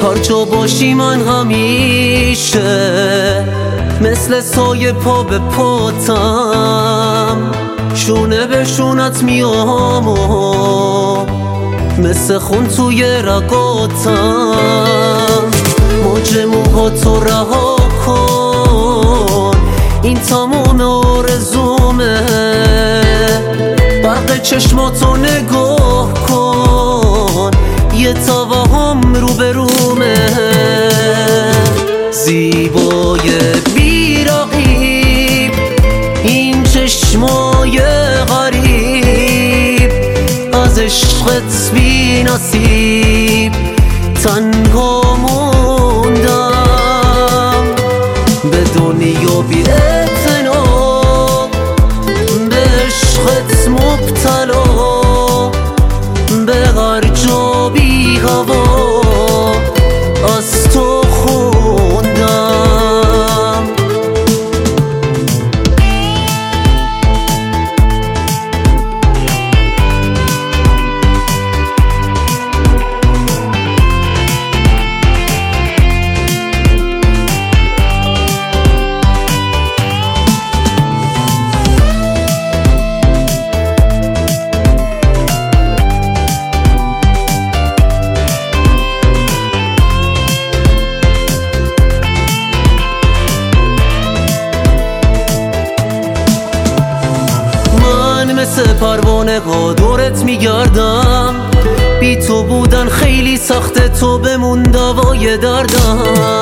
هر جا باشی من همیشه مثل سایه پا به پاتم، شونه به شونت میام و مثل خون توی رگاتم. موج موهاتو رها کن، این تمام آرزومه. برق چشماتو نگاه کن، یه توهم رو به رومه. زیبای بی‌رقیب این چشمای غریب، از عشقت بی نصیب تنها موندم. به دنیا بی اعتنا، به عشقت مبتلا، به هر جا بی هوا از تو خوندم. مثل پروانه ها دورت میگردم، بی تو بودن خیلی سخته، تو بمون دوای دردم.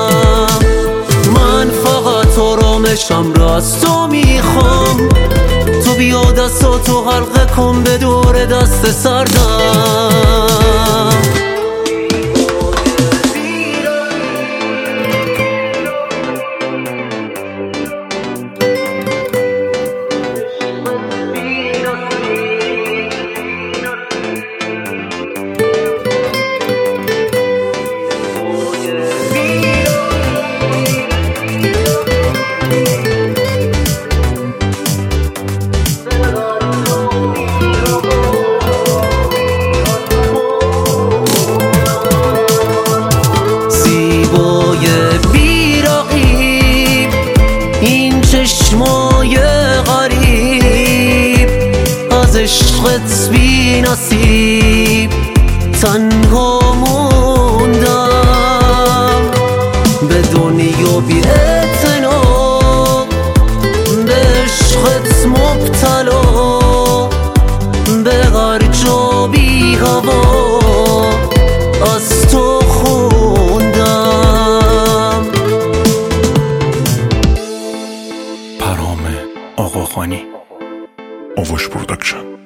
من فقط آرامشم را از تو میخوام، تو بیا دستاتو حلقه کن به دور دست سردم. چشمای غریب از عشقت بی نصیب تنها موندم. به دنیا بی اعتنا، به عشقت مبتلا، به هر جا بی هوا از تو خوندم. آقاخانی اووش پرودکشن.